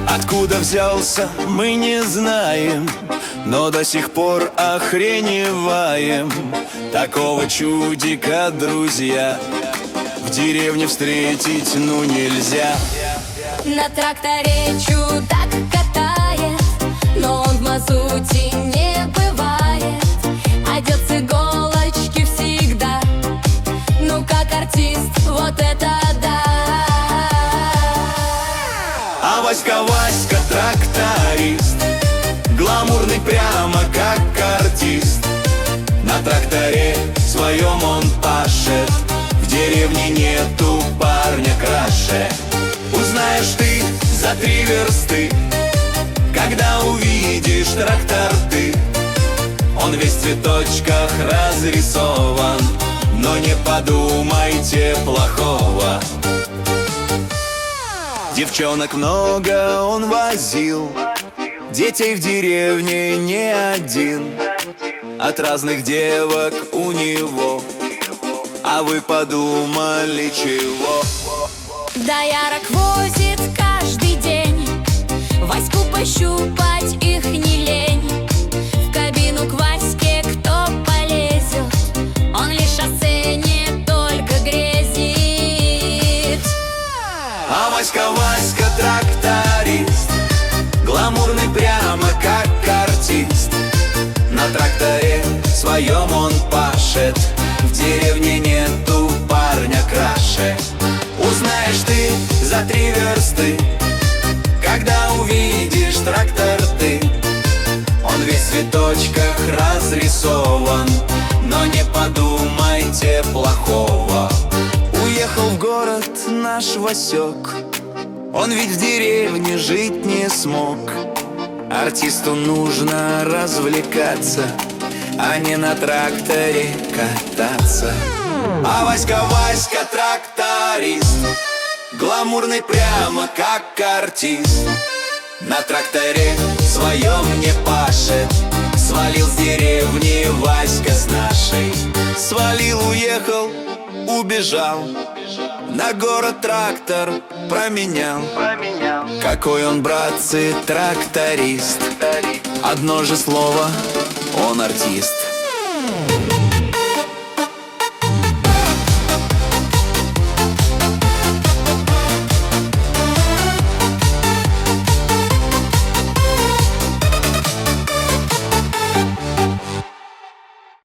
Откуда взялся, мы не знаем, но до сих пор охреневаем. Такого чудика, друзья, в деревне встретить ну нельзя. На тракторе чудак катает, но он в мазуте не бывает. Одет с иголочки всегда, ну как артист, вот это да. А Васька тракторист, гламурный прямо как артист. На тракторе своем он пашет, в деревне нету парня краше. Узнаешь ты за 3 версты, когда увидишь трактор ты. Он весь в цветочках разрисован, но не подумайте плохого. Девчонок много он возил, детей в деревне не один. От разных девок у него, а вы подумали чего? Доярок возит каждый день, Ваську пощупать их не лень. В кабину к Ваське кто полезет, он лишь оценит, только грезит. А Васька тракторист, гламурный прямо как артист. На тракторе своем он пашет, в деревне нету парня краше. Узнаешь ты за 3 версты, когда увидишь трактор ты. Он весь в цветочках разрисован, но не подумайте плохого. Уехал в город наш Васек, он ведь в деревне жить не смог. Артисту нужно развлекаться, а не на тракторе кататься. А Васька тракторист, гламурный прямо как артист. На тракторе своем не пашет, свалил с деревни Васька с нашей. Свалил, уехал, убежал, на город трактор променял. Какой он, братцы, тракторист, одно же слово, он артист.